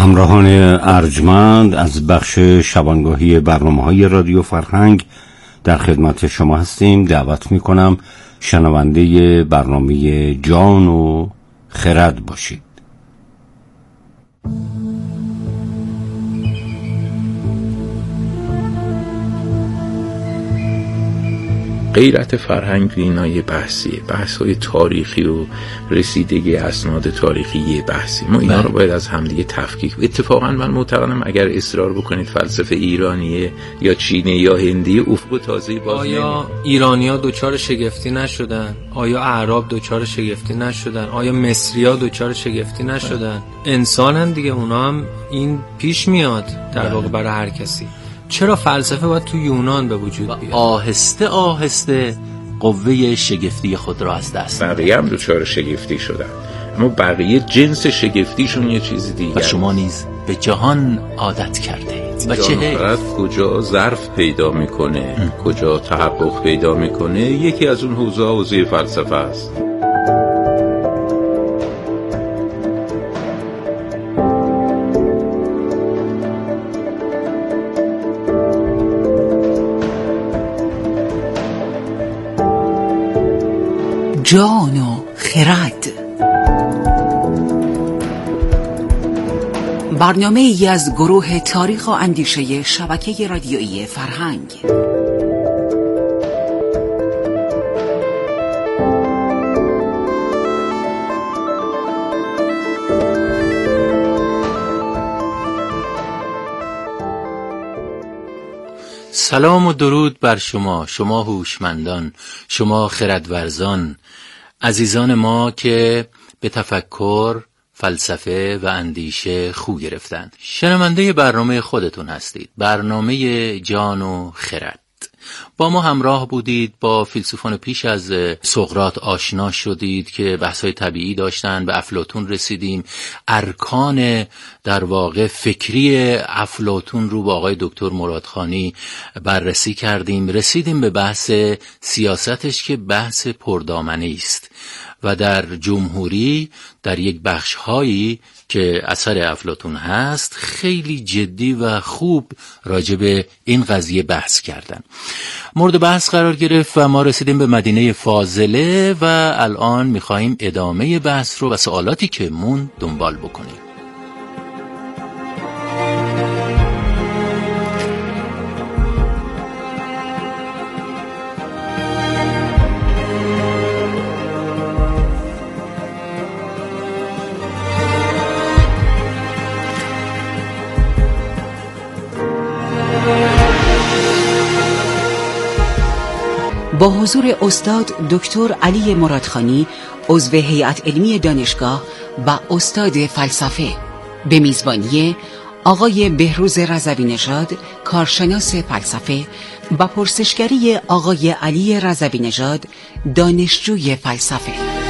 همراهان ارجمند، از بخش شبانگاهی برنامه‌های رادیو فرهنگ در خدمت شما هستیم. دعوت می‌کنم شنونده برنامه جان و خرد باشید. غیرت فرهنگ اینا یه بحثیه، بحث‌های تاریخی و رسیدگی اسناد تاریخی یه بحثی. ما اینا رو باید از همدیگه تفکیک. اتفاقا من معتقدم اگر اصرار بکنید فلسفه ایرانیه یا چینی یا هندی افق تازه‌ای باز آیا ایرانی‌ها دوچار شگفتی نشدن؟ آیا اعراب دوچار شگفتی نشدن؟ آیا مصری‌ها دوچار شگفتی نشدن؟ انسانن دیگه، اونا هم این پیش میاد در واقع برای هر کسی. چرا فلسفه باید تو یونان به وجود بیاد؟ آهسته آهسته قوه شگفتی خود را از دست بقیه هم دوچار شگفتی شدن، اما بقیه جنس شگفتیشون یه چیز دیگه. و شما نیز به جهان عادت کرده اید. و چه کجا ظرف پیدا میکنه، کجا تحقق پیدا میکنه، یکی از اون حوزه فلسفه است. جان و خرد، برنامه ای از گروه تاریخ و اندیشه شبکه رادیویی فرهنگ. سلام و درود بر شما، شما هوشمندان، شما خردورزان، عزیزان ما که به تفکر، فلسفه و اندیشه خو گرفتن. شنونده برنامه خودتون هستید، برنامه جان و خرد. با ما همراه بودید، با فیلسوفان پیش از سقراط آشنا شدید که بحث‌های طبیعی داشتن، به افلاطون رسیدیم، ارکان در واقع فکری افلاطون رو با آقای دکتر مرادخانی بررسی کردیم، رسیدیم به بحث سیاستش که بحث پردامنه‌ای است و در جمهوری در یک بخش‌هایی که اثر افلاطون هست خیلی جدی و خوب راجع به این قضیه بحث کردن. مورد بحث قرار گرفت و ما رسیدیم به مدینه فاضله و الان می‌خوایم ادامه بحث رو و سوالاتی که مون دنبال بکنیم. با حضور استاد دکتر علی مرادخانی، عضو هیئت علمی دانشگاه و استاد فلسفه، به میزبانی آقای بهروز رضوی نژاد، کارشناس فلسفه، و پرسشگری آقای علی رضوی نژاد، دانشجوی فلسفه.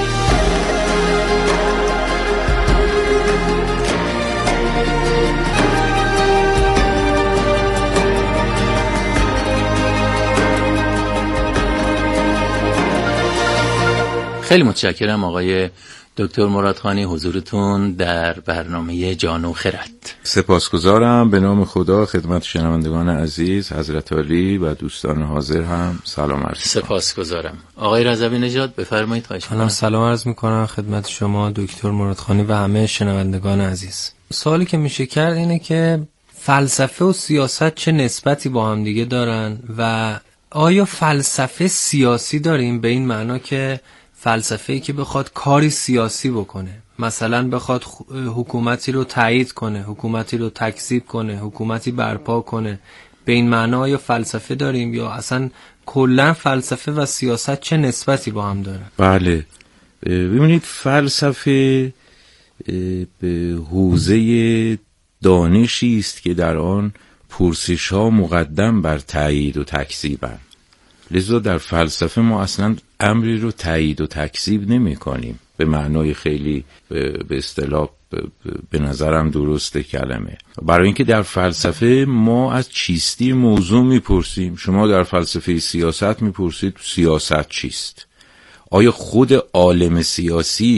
خیلی متشکرم آقای دکتر مرادخانی حضورتون در برنامه جان و خرد. سپاسگزارم. به نام خدا خدمت شنوندگان عزیز، حضرت عالی و دوستان حاضر هم سلام عرض می‌کنم. سپاسگزارم. آقای رضوی نژاد بفرمایید. خواهش می‌کنم. سلام عرض می‌کنم خدمت شما دکتر مرادخانی و همه شنوندگان عزیز. سوالی که میشه کرد اینه که فلسفه و سیاست چه نسبتی با هم دیگه دارن و آیا فلسفه سیاسی داریم به این معنا که فلسفه‌ای که بخواد کاری سیاسی بکنه، مثلا بخواد حکومتی رو تایید کنه، حکومتی رو تکذیب کنه، حکومتی برپا کنه، به این معنا یا فلسفه داریم یا اصلا کلا فلسفه و سیاست چه نسبتی با هم داره؟ بله، ببینید فلسفه به حوزه دانشی است که در آن پرسش‌ها مقدم بر تایید و تکذیبند. لذا در فلسفه ما اصلا امری رو تایید و تکذیب نمی کنیم به معنای خیلی به اصطلاح به نظرم درسته کلمه. برای اینکه در فلسفه ما از چیستی موضوع میپرسیم. شما در فلسفه سیاست میپرسید سیاست چیست؟ آیا خود عالم سیاسی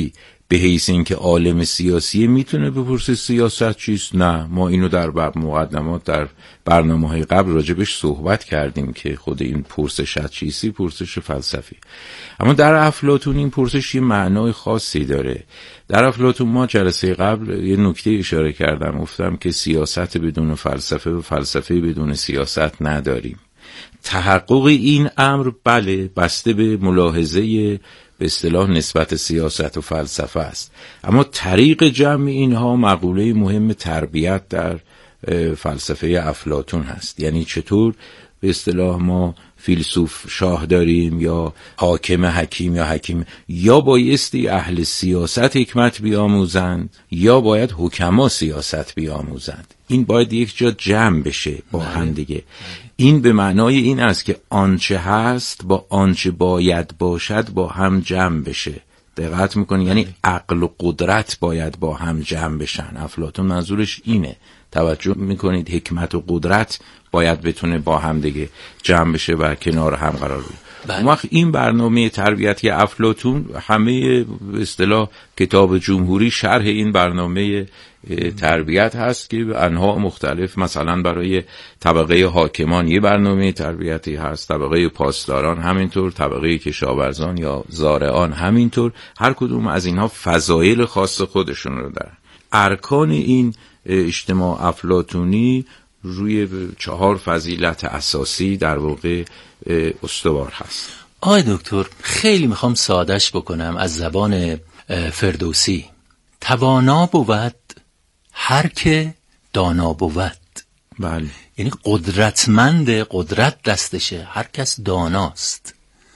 به حیث اینکه عالم سیاسی میتونه بپرسه سیاست چیست؟ نه، ما اینو در مقدمات در برنامه‌های قبل راجبش صحبت کردیم که خود این پرسش چیستی پرسش فلسفی. اما در افلاطون این پرسش یه معنای خاصی داره. در افلاطون ما جلسه قبل یه نکته اشاره کردم، گفتم که سیاست بدون فلسفه و فلسفه بدون سیاست نداریم. تحقق این امر بله بسته به ملاحظه به اصطلاح نسبت سیاست و فلسفه است، اما طریق جمع اینها مقوله مهم تربیت در فلسفه افلاطون هست. یعنی چطور به اصطلاح ما فیلسوف شاه داریم یا حاکم حکیم یا حکیم، یا بایستی اهل سیاست حکمت بیاموزند یا باید حکما سیاست بیاموزند. این باید یک جا جمع بشه با هم دیگه. این به معنای این است که آنچه هست با آنچه باید باشد با هم جمع بشه. دقت میکنی؟ یعنی عقل و قدرت باید با هم جمع بشن. افلاطون منظورش اینه. توجه میکنید؟ حکمت و قدرت باید بتونه با هم دیگه جمع بشه و کنار هم قرار بگیره. اون وقت این برنامه تربیتی افلاطون همه به اصطلاح کتاب جمهوری شرح این برنامه تربیت هست که انواع مختلف، مثلا برای طبقه حاکمان یه برنامه تربیتی هست، طبقه پاسداران همینطور، طبقه کشاورزان یا زارعان همینطور. هر کدوم از اینها فضایل خاص خودشون رو دارن. ارکان این اجتماع افلاطونی روی 4 فضیلت اساسی در واقع استوار هست. آقای دکتر، خیلی میخوام سادهش بکنم از زبان فردوسی. توانا بود هر که دانا بود. بله. یعنی قدرتمند، قدرت دستشه، هر کس داناست.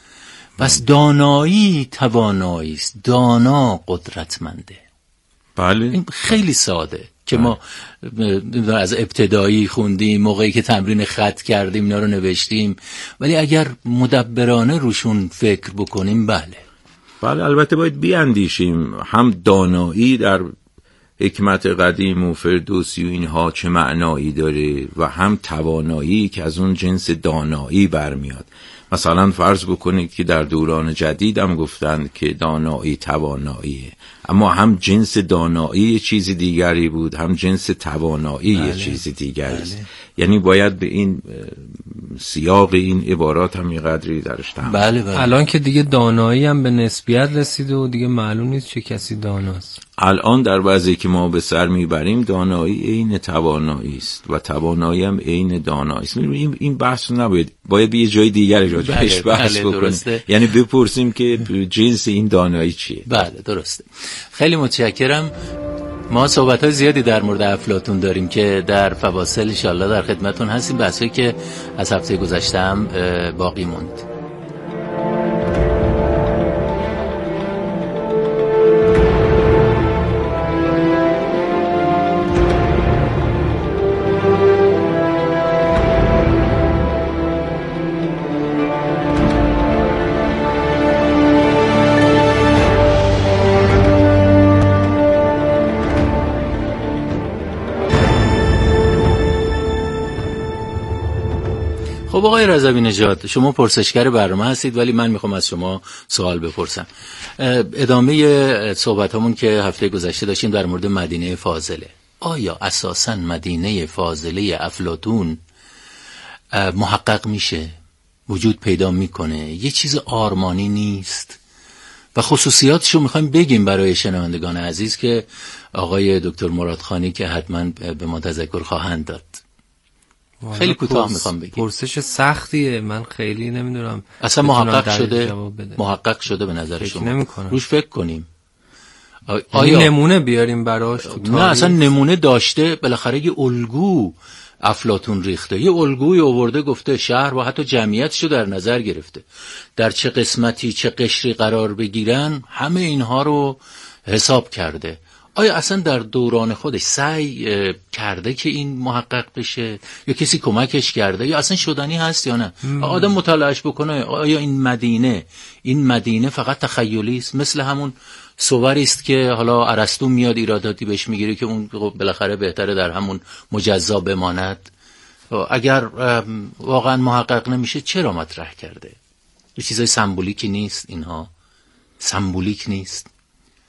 پس دانایی توانایی است، دانا قدرتمنده. بله. این خیلی ساده که ما از ابتدایی خوندیم، موقعی که تمرین خط کردیم اینا رو نوشتیم، ولی اگر مدبرانه روشون فکر بکنیم بله البته باید بیاندیشیم هم دانایی در حکمت قدیم و فردوسی و اینها چه معنایی داره و هم توانایی که از اون جنس دانایی برمیاد. مثلا فرض بکنید که در دوران جدید هم گفتند که دانایی تواناییه، اما هم جنس دانایی یه چیز دیگری بود، هم جنس توانایی یه چیز دیگری است. یعنی باید به این سیاق این عبارات هم یه قدری درش تحمل. بله. الان که دیگه دانایی هم به نسبیت رسیده و دیگه معلوم نیست چه کسی داناست. الان در وضعی که ما به سر میبریم دانایی عین توانایی است و توانایی هم عین دانایی است. این بحث نباید، باید به یه جای دیگر راجعش بحث بکنیم. یعنی بپرسیم که جنس این دانایی چیه. بله درسته. خیلی متشکرم. ما صحبت‌های زیادی در مورد افلاطون داریم که در فواصل ان شاءالله در خدمتتون هستیم. بحثی که از هفته گذشته هم باقی موند. خب آقای رضوی نژاد، شما پرسشگر برنامه هستید ولی من میخوام از شما سوال بپرسم. ادامه صحبتامون که هفته گذشته داشتیم در مورد مدینه فاضله. آیا اساساً مدینه فاضله افلاطون محقق میشه؟ وجود پیدا میکنه؟ یه چیز آرمانی نیست؟ و خصوصیاتشو میخوایم بگیم برای شنوندگان عزیز که آقای دکتر مرادخانی که حتما به ما تذکر خواهند داد. خیلی کوتاه میخوام بگم. پرسش سختیه، من خیلی نمیدونم اصلا محقق شده به نظر شما؟ روش فکر کنیم. آیا نمونه بیاریم براش؟ نه اصلا نمونه داشته، بالاخره یه الگو افلاطون ریخته، یه الگوی آورده، گفته شهر و حتی جمعیتشو در نظر گرفته، در چه قسمتی چه قشری قرار بگیرن، همه اینها رو حساب کرده. آیا اصلا در دوران خودش سعی کرده که این محقق بشه یا کسی کمکش کرده یا اصلا شدنی هست یا نه؟ آدم مطالعهش بکنه. آیا این مدینه فقط تخیلی است، مثل همون صوری است که حالا ارسطو میاد ایراداتی بهش میگیره که اون بالاخره بهتره در همون مجزا بماند؟ اگر واقعا محقق نمیشه چرا مطرح کرده؟ یه چیزای سمبولیکی نیست؟ اینها سمبولیک نیست؟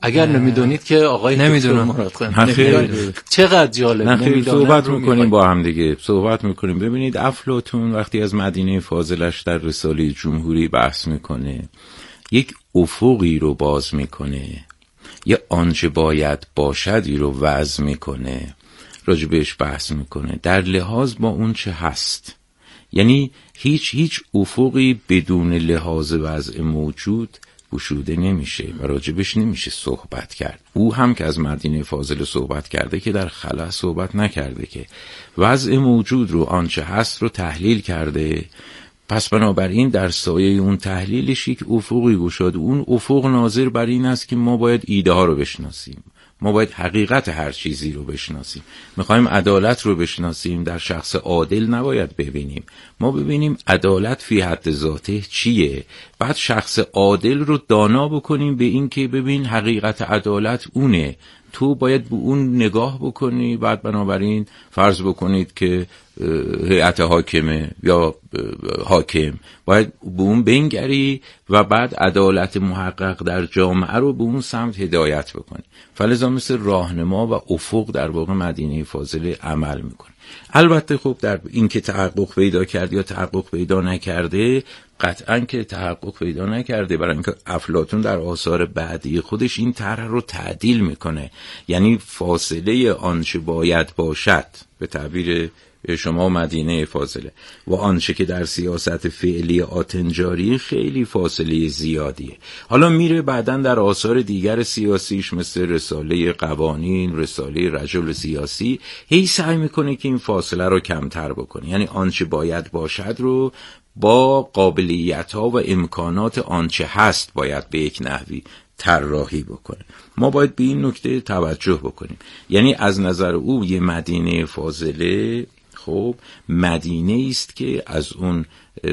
اگر نمیدونید که آقای نمیدونم. مرادخانی چقدر جالب. نمیدونم. صحبت میکنیم با هم دیگه، صحبت میکنیم. ببینید افلاطون وقتی از مدینه فاضلش در رساله جمهوری بحث میکنه، یک افقی رو باز میکنه، یه آنچه باید باشدی رو وضع میکنه، راجبش بحث میکنه در لحاظ با اون چه هست. یعنی هیچ افقی بدون لحاظ وضع موجود گشوده نمیشه و راجبش نمیشه صحبت کرد. او هم که از مدینه فاضل صحبت کرده که در خلا صحبت نکرده، که وضع موجود رو، آنچه هست رو تحلیل کرده. پس بنابراین در سایه اون تحلیلش یک افقی گشاد. اون افق ناظر بر این است که ما باید ایده ها رو بشناسیم، ما باید حقیقت هر چیزی رو بشناسیم. میخوایم عدالت رو بشناسیم، در شخص عادل نباید ببینیم، ما ببینیم عدالت فی حد ذاته چیه، بعد شخص عادل رو دانا بکنیم به این که ببین حقیقت عدالت اونه، تو باید به اون نگاه بکنی. بعد بنابراین فرض بکنید که هیئت حاکمه یا حاکم، باید به اون بنگری و بعد عدالت محقق در جامعه رو به اون سمت هدایت بکنی. فلذا مثل راهنما و افق در واقع مدینه فاضله عمل میکنه. البته خب در این که تحقق پیدا کرد یا تحقق پیدا نکرده، قطعاً که تحقق پیدا نکرده، برای اینکه افلاطون در آثار بعدی خودش این طرح رو تعدیل میکنه. یعنی فاصله آنچه باید باشد به تعبیر شما مدینه فاضله و آنچه که در سیاست فعلی آتنجاری خیلی فاصله زیادیه. حالا میره بعداً در آثار دیگر سیاسیش مثل رساله قوانین، رساله رجل سیاسی، هی سعی میکنه که این فاصله رو کمتر بکنه. یعنی آنچه باید باشد رو با قابلیت‌ها و امکانات آنچه هست باید به یک نحوی طراحی بکنه. ما باید به این نکته توجه بکنیم. یعنی از نظر او یه مدینه فاضله خب مدینه است که از اون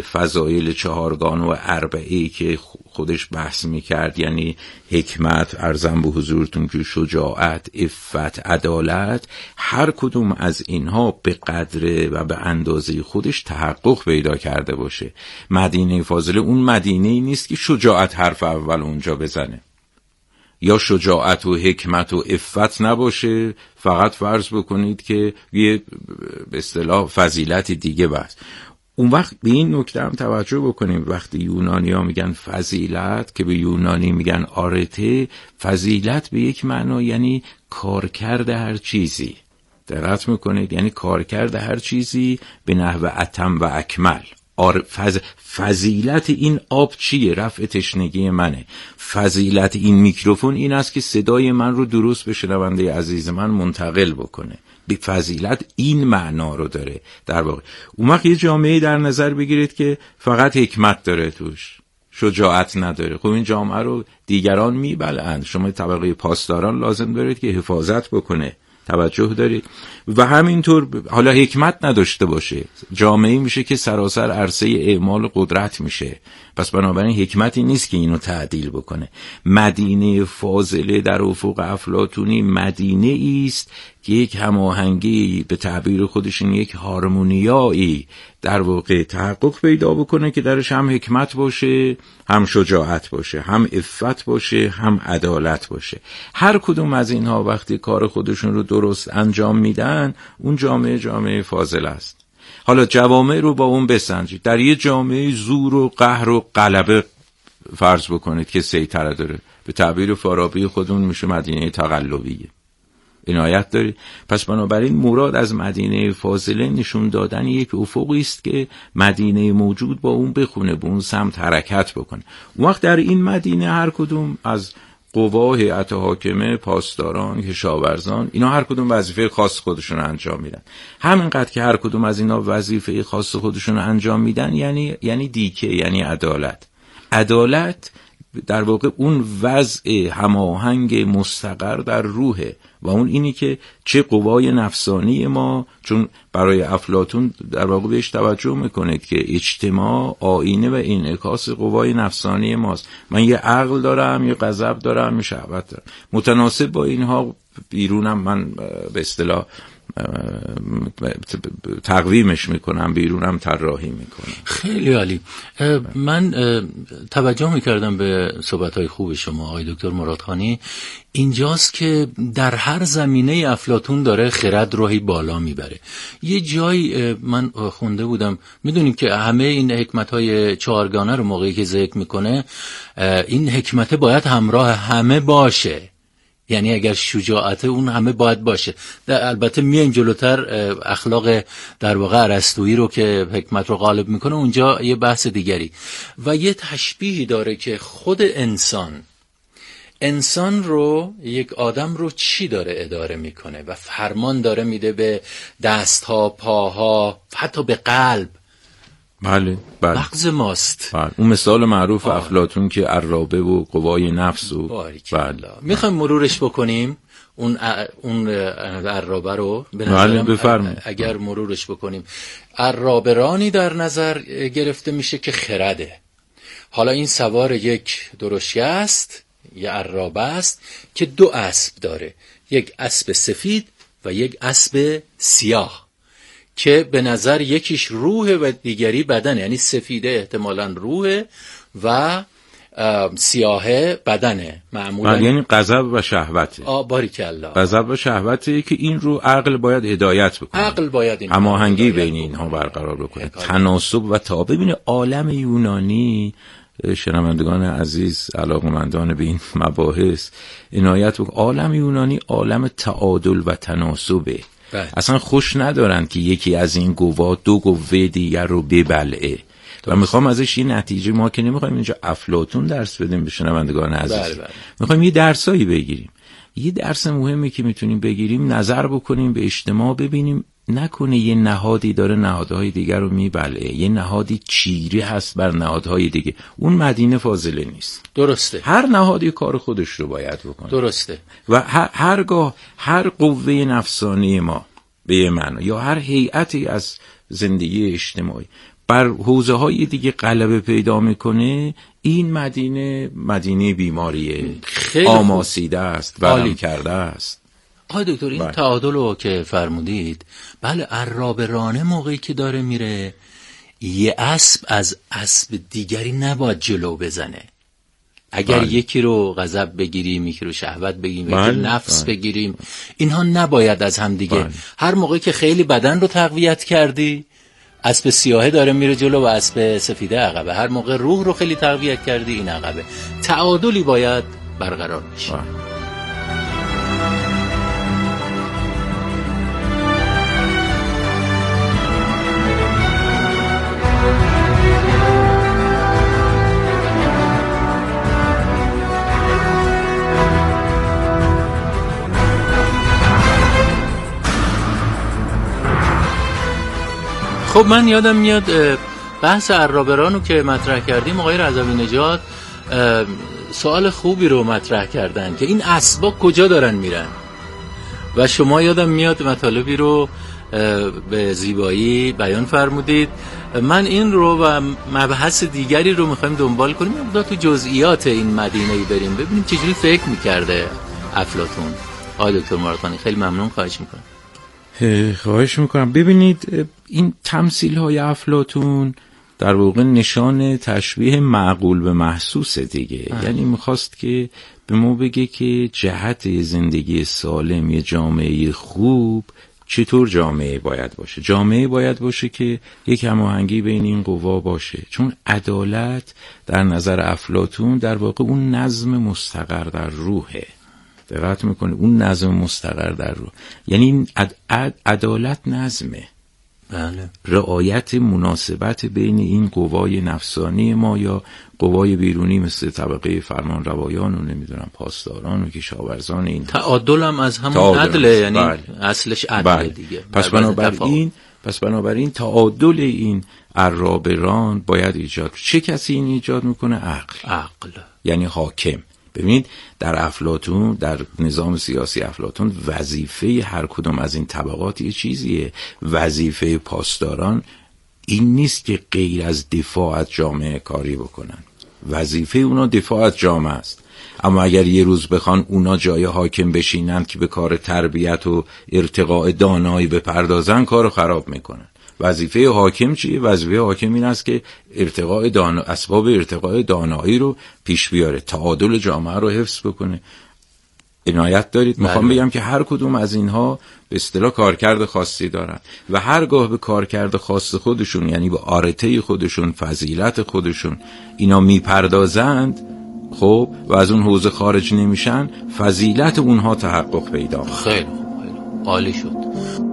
فضایل چهارگانه و اربعه‌ای که خودش بحث میکرد، یعنی حکمت، عرضم به حضورتون که شجاعت، عفت، عدالت، هر کدوم از اینها به قدر و به اندازه خودش تحقق پیدا کرده باشه. مدینه فاضله اون مدینه‌ای نیست که شجاعت حرف اول اونجا بزنه، یا شجاعت و حکمت و عفت نباشه، فقط فرض بکنید که یه به اصطلاح فضیلت دیگه بس. اون وقت به این نکته هم توجه بکنیم، وقتی یونانی ها میگن فضیلت که به یونانی میگن آرته، فضیلت به یک معنا یعنی کارکرد هر چیزی. دقت میکنید؟ یعنی کارکرد هر چیزی به نحو اتم و اکمل. فضیلت این آب چیه؟ رفع تشنگی منه. فضیلت این میکروفون این است که صدای من رو درست به شنونده عزیز من منتقل بکنه. به فضیلت این معنا رو داره در واقع. اون وقت یه جامعه در نظر بگیرید که فقط حکمت داره توش، شجاعت نداره. خب این جامعه رو دیگران میبلند. شما طبقه پاسداران لازم دارید که حفاظت بکنه، توجه دارید. و همینطور حالا حکمت نداشته باشه، جامعه میشه که سراسر عرصه اعمال قدرت میشه. پس بنابراین حکمتی نیست که اینو تعدیل بکنه. مدینه فاضله در افق افلاطونی مدینه است که یک هماهنگی، به تعبیر خودشون یک هارمونیایی در واقع تحقق پیدا بکنه که درش هم حکمت باشه، هم شجاعت باشه، هم عفت باشه، هم عدالت باشه. هر کدوم از اینها وقتی کار خودشون رو درست انجام میدن، اون جامعه فاضل است. حالا جوامع رو با اون بسنجید. در یه جامعه زور و قهر و غلبه فرض بکنید که سیطره داره، به تعبیر فارابی خودمون میشه مدینه تقلبیه. عنایت دارید؟ پس بنابراین مراد از مدینه فاضله نشون دادن یک افقی است که مدینه موجود با اون بخونه، به اون سمت حرکت بکنه. اون وقت در این مدینه هر کدوم از قوا، هیئت حاکمه، پاسداران، کشاورزان، اینا هر کدوم وظیفه خاص خودشون رو انجام میدن. همینقدر که هر کدوم از اینا وظیفه خاص خودشون رو انجام میدن یعنی دیکه، یعنی عدالت در واقع اون وضع هماهنگ مستقر در روحه و اون اینی که چه قوای نفسانی ما، چون برای افلاطون در واقع بهش توجه میکنید که اجتماع آینه و انعکاس قوای نفسانی ماست. من یه عقل دارم، یه غضب دارم، یه شهوت دارم. متناسب با اینها بیرونم من به اصطلاح تقویمش میکنم، بیرونم طراحی میکنم. خیلی عالی. من توجه میکردم به صحبت‌های خوب شما آقای دکتر مرادخانی. اینجاست که در هر زمینه افلاطون داره خرد رو هی بالا میبره. یه جایی من خونده بودم، میدونیم که همه این حکمت‌های چهارگانه رو موقعی که ذکر میکنه، این حکمت باید همراه همه باشه. یعنی اگر شجاعت اون همه باید باشه. البته میایم جلوتر اخلاق در واقع ارسطویی رو که حکمت رو غالب میکنه اونجا یه بحث دیگری. و یه تشبیهی داره که خود انسان رو، یک آدم رو چی داره اداره میکنه و فرمان داره میده به دستها، پاها، حتی به قلب. بله. مغز ماست. بله. اون مثال معروف افلاطون که عرابه و قوای نفس و بله. میخوایم مرورش بکنیم اون عرابه رو. بله بفرمایید. اگر مرورش بکنیم، عرابرانی در نظر گرفته میشه که خرده. حالا این سوار یک درشکه است، یه عرابه است که 2 اسب داره، یک اسب سفید و یک اسب سیاه، که به نظر یکیش روح و دیگری بدن. یعنی سفیده احتمالاً روح و سیاهه بدنه معمولاً. یعنی غضب و شهوته. باریکالله. غضب و شهوته که این رو عقل باید هدایت بکنه. عقل باید این هماهنگی بین اینها برقرار بکنه، تناسب و تعادل. ببینید عالم یونانی، شنوندگان عزیز علاقمندان به این مباحث عنایت بکنید، عالم یونانی عالم تعادل و تناسبه. اصلا خوش ندارن که یکی از این گواه 2 گوه دیگر رو ببلعه. و میخوام ازش این نتیجه، ما که نمیخوایم اینجا افلاطون درس بدیم به شنوندگان عزیز، میخوایم یه درسایی بگیریم. یه درس مهمی که میتونیم بگیریم، نظر بکنیم به اجتماع، ببینیم نکنه یه نهادی داره نهادهای دیگر رو میبلعه، یه نهادی چیری هست بر نهادهای دیگه. اون مدینه فاضله نیست. درسته. هر نهادی کار خودش رو باید بکنه. درسته. و هرگاه هر قوه نفسانی ما به یه معنی یا هر هیئتی از زندگی اجتماعی بر حوزه های دیگه غلبه پیدا میکنه، این مدینه بیماریه، آماسیده است، ولم کرده است. آقای دکتر این تعادل رو که فرمودید، بله، عرابرانه موقعی که داره میره، یه اسب از اسب دیگری نباید جلو بزنه. اگر یکی رو غضب بگیریم، یکی رو شهوت بگیریم، یکی رو نفس بگیریم، اینها نباید از هم دیگه. هر موقعی که خیلی بدن رو تقویت کردی، اسب سیاهه داره میره جلو و اسب سفیده عقبه. هر موقع روح رو خیلی تقویت کردی، این عقبه. تعادلی باید برقرار بشه. خب من یادم میاد بحث عرابرانو که مطرح کردیم، آقای رضوی نژاد سوال خوبی رو مطرح کردن که این اسبا کجا دارن میرن، و شما یادم میاد مطالبی رو به زیبایی بیان فرمودید. من این رو و مبحث دیگری رو میخوایم دنبال کنیم، مقدار تو جزئیات این مدینه‌ای بریم ببینیم چجوری فکر میکرده افلاطون. آقای دکتر مرادخانی خیلی ممنون، خواهش میکنم. ببینید این تمثیل های افلاطون در واقع نشان تشبیه معقول به محسوس دیگه. یعنی میخواست که به ما بگه که جهت زندگی سالم، یه جامعه خوب چطور جامعه باید باشه. جامعه باید باشه که یک هماهنگی بین این قوا باشه، چون عدالت در نظر افلاطون در واقع اون نظم مستقر در روحه. دقت میکنه اون نظم مستقر در روح، یعنی عدالت نظمه. بله. رعایت مناسبت بین این قوای نفسانی ما یا قوای بیرونی مثل طبقه فرمان روایان و نمیدونم پاسداران و کشاورزان. این تعادل هم از همون عدله، یعنی اصلش عدله دیگه. پس بنابراین تعادل این عرابران باید ایجاد. چه کسی این ایجاد میکنه؟ عقل. یعنی حاکم. ببینید در افلاطون، در نظام سیاسی افلاطون، وظیفه هر کدوم از این طبقات یه چیزیه. وظیفه پاسداران این نیست که غیر از دفاع از جامعه کاری بکنن. وظیفه اونا دفاع از جامعه است. اما اگر یه روز بخوان اونا جای حاکم بشینن که به کار تربیت و ارتقاء دانایی بپردازن، کارو خراب میکنن. وظیفه حاکم چیه؟ وظیفه حاکم این است که اسباب ارتقاء دانایی رو پیش بیاره، تعادل جامعه رو حفظ بکنه. عنایت دارید؟ میخوام بگم که هر کدوم از اینها به اصطلاح کارکرد خاصی دارن و هرگاه به کارکرد خاص خودشون، یعنی به آرته خودشون، فضیلت خودشون اینا میپردازند، خب، و از اون حوزه خارج نمیشن، فضیلت اونها تحقق پیدا کنه. خیلی خوب، عالی شد.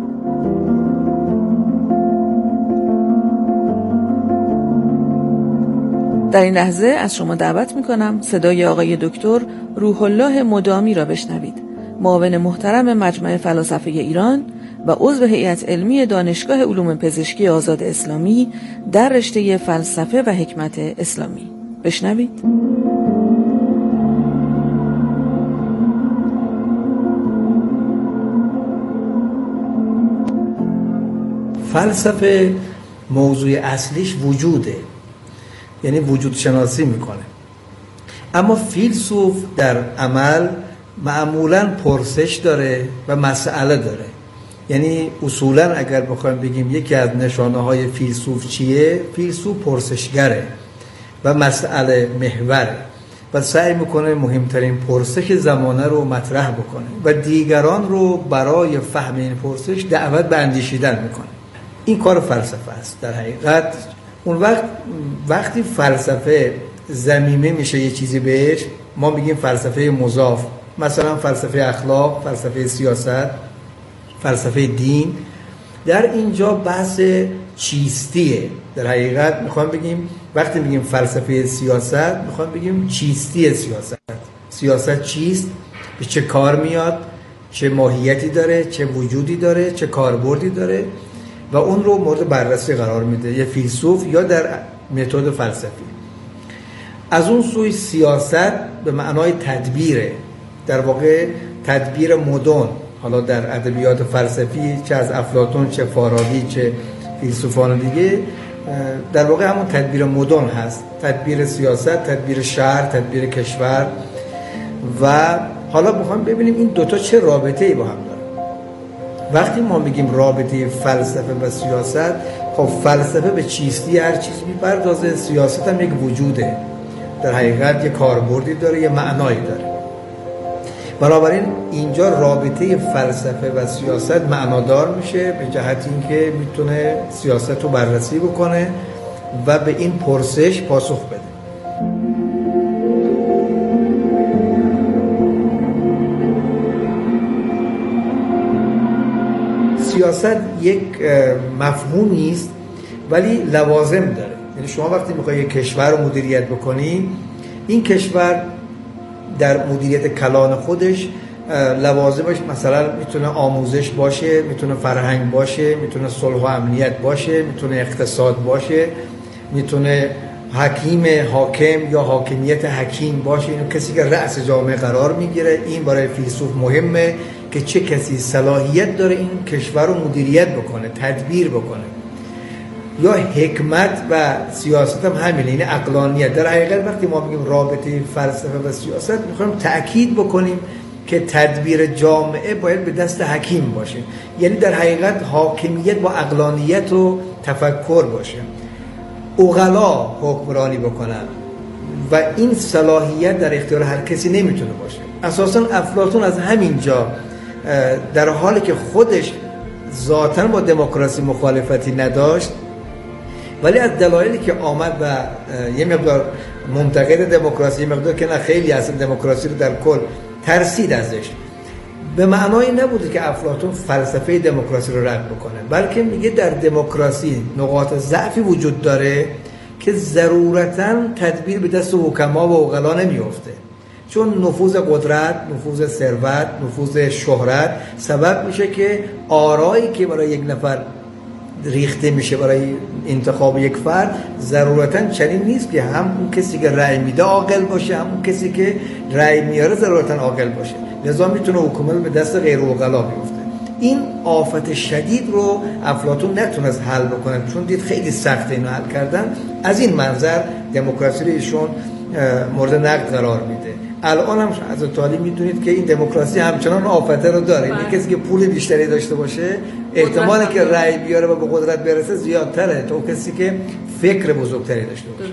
در این لحظه از شما دعوت میکنم صدای آقای دکتر روح الله مدامی را بشنوید، معاون محترم مجمع فلاسفه ایران و عضو هیئت علمی دانشگاه علوم پزشکی آزاد اسلامی در رشته فلسفه و حکمت اسلامی. بشنوید. فلسفه موضوع اصلیش وجوده، یعنی وجود شناسی میکنه. اما فیلسوف در عمل معمولاً پرسش داره و مسئله داره. یعنی اصولاً اگر بخوایم بگیم یکی از نشانه های فیلسوف چیه، فیلسوف پرسشگره و مسئله محوره و سعی میکنه مهمترین پرسش زمانه رو مطرح بکنه و دیگران رو برای فهم این پرسش دعوت به اندیشیدن میکنه. این کار فلسفه است. در حقیقت اون وقتی فلسفه ضمیمه میشه یه چیزی بهش، ما میگیم فلسفه مضاف، مثلا فلسفه اخلاق، فلسفه سیاست، فلسفه دین. در اینجا بحث چیستیه. در حقیقت میخوام بگیم وقتی میگیم فلسفه سیاست، میخوام بگیم چیستی سیاست. سیاست چیست؟ به چه کار میاد؟ چه ماهیتی داره؟ چه وجودی داره؟ چه کاربردی داره؟ و اون رو مورد بررسی قرار میده یه فیلسوف یا در متد فلسفی. از اون سوی سیاست به معنای تدبیره، در واقع تدبیر مدرن. حالا در ادبیات فلسفی چه از افلاطون چه فارابی چه فیلسوفان دیگه، در واقع همون تدبیر مدرن هست، تدبیر سیاست، تدبیر شهر، تدبیر کشور. و حالا میخوایم ببینیم این دوتا چه رابطه‌ای با هم دارن. وقتی ما میگیم رابطه فلسفه و سیاست، خب فلسفه به چیستی هر چیز میپردازه، سیاست هم یک وجوده، در حقیقت یک کاربردی داره، یه معنایی داره. بنابراین اینجا رابطه فلسفه و سیاست معنادار میشه به جهت اینکه میتونه سیاست رو بررسی بکنه و به این پرسش پاسخ بده. سیاست یک مفهومی است ولی لوازم داره. یعنی شما وقتی میخوای یک کشور رو مدیریت بکنی، این کشور در مدیریت کلان خودش لوازمش مثلا میتونه آموزش باشه، میتونه فرهنگ باشه، میتونه صلح و امنیت باشه، میتونه اقتصاد باشه، میتونه حاکم یا حاکمیت حکیم باشه. اینو کسی که رأس جامعه قرار میگیره، این برای فیلسوف مهمه که چه کسی صلاحیت داره این کشور رو مدیریت بکنه، تدبیر بکنه. یا حکمت و سیاست هم همینه، این عقلانیت. در حقیقت وقتی ما میگیم رابطه فلسفه و سیاست، میخوایم تأکید بکنیم که تدبیر جامعه باید به دست حکیم باشه. یعنی در حقیقت حاکمیت با عقلانیت و تفکر باشه، عقلا حکمرانی بکنن و این صلاحیت در اختیار هر کسی نمیتونه باشه. اساسا افلاطون از همین جا در حالی که خودش ذاتاً با دموکراسی مخالفتی نداشت، ولی از دلایلی که آمد و یه مقدار منتقد دموکراسی، یه مقدار که نه خیلی اصلا دموکراسی رو در کل ترسید ازش، به معنای نبوده که افلاطون فلسفه دموکراسی رو رد بکنه، بلکه میگه در دموکراسی نقاط ضعفی وجود داره که ضرورتاً تدبیر به دست حکما و عقلا نمیفته، چون نفوذ قدرت، نفوذ ثروت، نفوذ شهرت سبب میشه که آرایی که برای یک نفر ریخته میشه برای انتخاب یک فرد ضرورتاً چنین نیست که هم اون کسی که رأی میده عاقل باشه، هم اون کسی که رأی میاره ضرورتاً عاقل باشه. لذا میتونه حکومت به دست غیر عقلا بیفته. این آفت شدید رو افلاطون نتونست حل بکنه، چون دید خیلی سخته اینو حل کردن. از این منظر دموکراسی رو ایشون مورد نقد قرار میده. الان هم از طالب میدونید که این دموکراسی همچنان آفته رو داره. این کسی که پول بیشتری داشته باشه احتمالی که رأی بیاره و به قدرت برسه زیادتره تا کسی که فکر بزرگتری داشته باشه.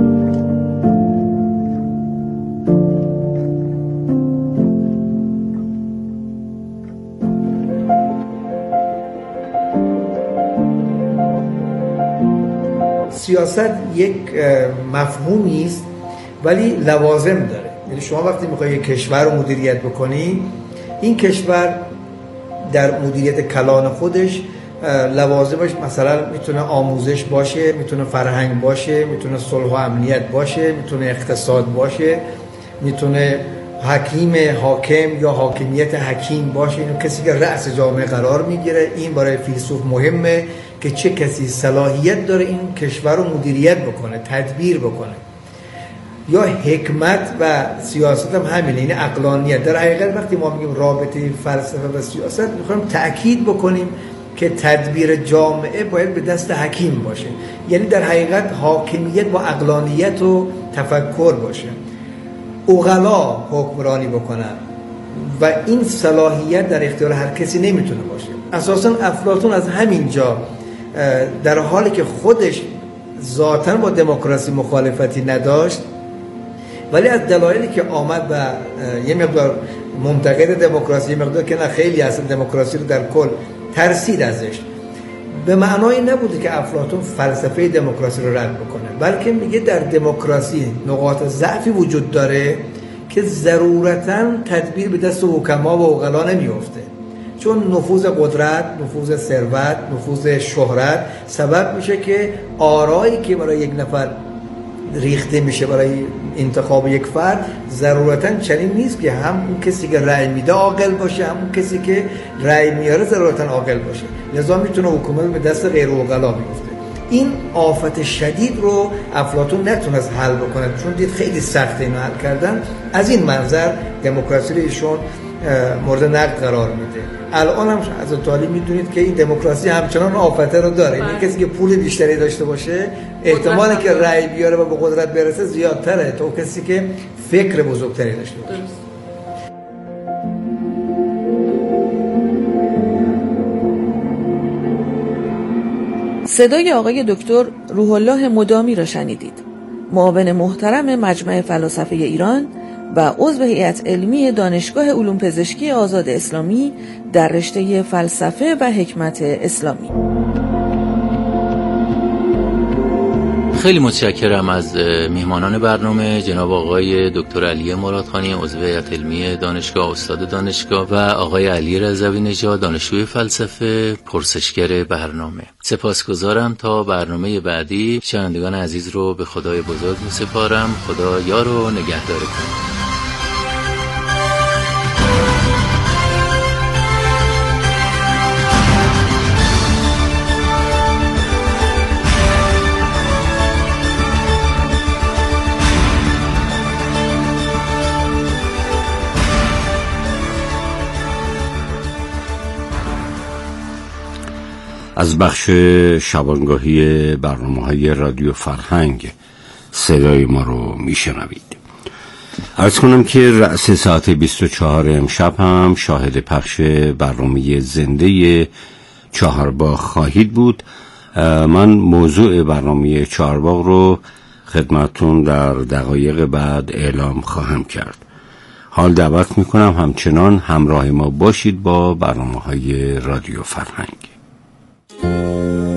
سیاست یک مفهومی است ولی لوازم داره. یعنی شما وقتی میخوای یک کشور رو مدیریت بکنی، این کشور در مدیریت کلان خودش لوازمش مثلا میتونه آموزش باشه، میتونه فرهنگ باشه، میتونه صلح و امنیت باشه، میتونه اقتصاد باشه، میتونه حاکم یا حاکمیت حکیم باشه. اینو کسی که رأس جامعه قرار میگیره. این برای فیلسوف مهمه که چه کسی صلاحیت داره این کشور رو مدیریت بکنه، تدبیر بکنه. یا حکمت و سیاست هم همینه، این عقلانیت. در حقیقت وقتی ما میگیم رابطه فلسفه و سیاست، میخوایم تأکید بکنیم که تدبیر جامعه باید به دست حکیم باشه. یعنی در حقیقت حاکمیت با عقلانیت و تفکر باشه، عقلا حکمرانی بکنن و این صلاحیت در اختیار هر کسی نمیتونه باشه. اساسا افلاطون از همین جا در حالی که خودش ذاتاً با دموکراسی مخالفتی نداشت، ولی از دلایلی که آمد و یه مقدار منتقد دموکراسی، یه مقدار که نه خیلی اصلا دموکراسی رو در کل ترسید ازش، به معنای نبوده که افلاطون فلسفه دموکراسی رو رد بکنه، بلکه میگه در دموکراسی نقاط ضعفی وجود داره که ضرورتاً تدبیر به دست حکما و عقلا نمیفته، چون نفوذ قدرت، نفوذ ثروت، نفوذ شهرت سبب میشه که آرایی که برای یک نفر ریخته میشه برای انتخاب یک فرد ضرورتاً چنین نیست که هم اون کسی که رأی میده عاقل باشه، هم اون کسی که رأی میاره ضرورتاً عاقل باشه. لذا میتونه حکومت به دست غیر عقلا بیفته. این آفت شدید رو افلاطون نتونست حل بکنه، چون دید خیلی سخته اینو حل کردن. از این منظر دموکراسی رو ایشون مورد نقد قرار میده. الان هم از طالب میدونید که این دموکراسی همچنان آفته رو داره. این کسی که پول بیشتری داشته باشه احتمالی که رأی بیاره و به قدرت برسه زیادتره تا کسی که فکر بزرگتری داشته باشه. صدای آقای دکتر روح الله مدامی را شنیدید، معاون محترم مجمع فلاسفه ایران و عضو هیئت علمی دانشگاه علوم پزشکی آزاد اسلامی در رشته فلسفه و حکمت اسلامی. خیلی متشکرم از میهمانان برنامه، جناب آقای دکتر علی مرادخانی عضو هیئت علمی دانشگاه، استاد دانشگاه، و آقای علی رضوی نژاد دانشجوی فلسفه، پرسشگر برنامه. سپاسگزارم. تا برنامه بعدی شنوندگان عزیز رو به خدای بزرگ می‌سپارم. خدا یار و نگهدار کنه. از بخش شبانگاهی برنامه‌های رادیو فرهنگ صدای ما رو میشنوید. عرض کنم که رأس ساعت 24 امشب هم شاهد پخش برنامه زنده چهارباغ خواهید بود. من موضوع برنامه چهارباغ رو خدمتون در دقایق بعد اعلام خواهم کرد. حال دعوت میکنم همچنان همراه ما باشید با برنامه‌های رادیو فرهنگ.